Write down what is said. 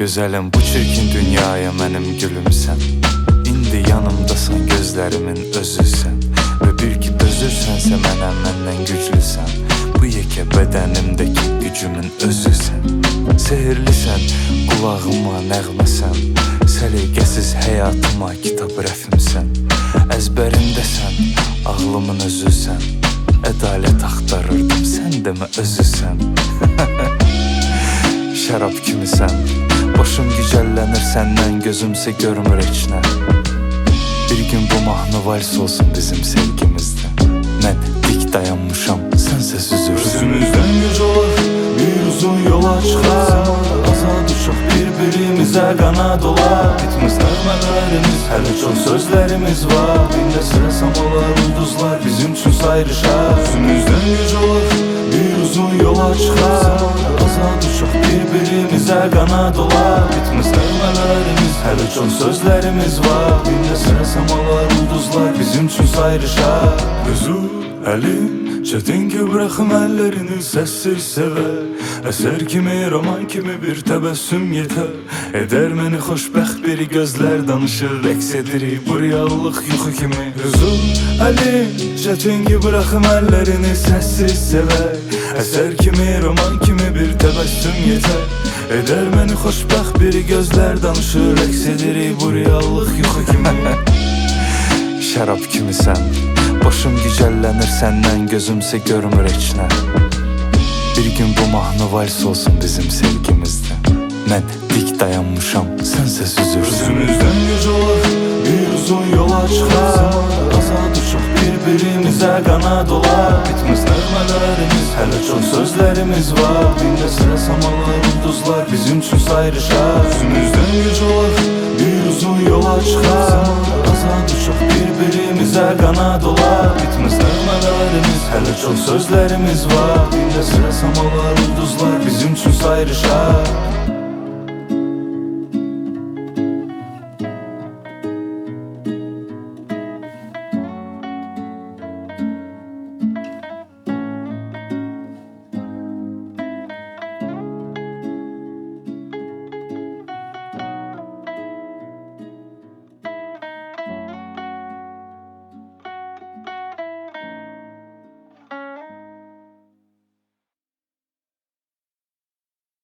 gözəlim, bu çirkin dünyaya mənim gülümsən. İndi yanımdasan, gözlərimin özüsən. Və bir ki dözürsənsə mənə, məndən güclüsən. Bu yekə bədənimdəki gücümün özüsən. Sehirlisən, qulağıma nəğməsən. Səliqəsiz həyatıma kitab rəfimsən. Əzbərimdəsən, ağlımın özüsən. Ədalət axtarırdım, sən demə özüsən. Şərab kimisən, başım gicəllənir səndən, gözümsə görmür heç nə. Bir gün bu mahnı vals olsun bizim sevgimizdə. Mən dik dayanmışam, sənsə süzürsən. Özümüzdən güc olar, bir uzun yola çıxar. Azad uçaq bir-birimizə qanad olar. Bitməz nəğmələrimiz, hələ çox sözlərimiz var. Dində sırasam olar, ulduzlar bizim üçün sayrışar. Özümüzdən güc olar, bir uzun yola çıxar. Azad uçaq bir-birimizə qanad olar. Bitməz nəğmələrimiz, hələ çox sözlərimiz var. Dində sırasam olar, ulduzlar bizim üçün sayrışar. Gözüm, əlim, çətin ki bıraxım əllərini, səssiz sevər. Əsər kimi, roman kimi bir təbəssüm yetər. Edər məni xoşbəxt biri, gözlər danışır, rəqs edirik bu reallıq yuxu kimi. Gözüm, əlim, çətin ki bıraxım əllərini, səssiz sevər. Əsər kimi, roman kimi bir təbəssüm yetər. Edər məni xoşbəxt biri, gözlər danışır, rəqs edirik bu reallıq yuxu kimi. Şərab kimisən, başım gicəllənir səndən, gözümsə görmür heç nə. Bir gün bu mahnı vals olsun bizim sevgimizdə. Mən dik dayanmışam, sənsə süzürsən. Özümüzdən güc olar, bir uzun yola çıxar. Azad uçaq bir-birimizə qanad olar. Bitməz nəğmələrimiz, hələ çox sözlərimiz var. Dində sırasam olar, ulduzlar bizim üçün sayrışar. Özümüzdən güc olar, bir uzun yola çıxar. Azad uçaq bir-birimizə qanad olar. Bitməz nəğmələrimiz, hələ çox sözlərimiz var. Dində sırasam olar, ulduzlar bizim üçün sayrışar.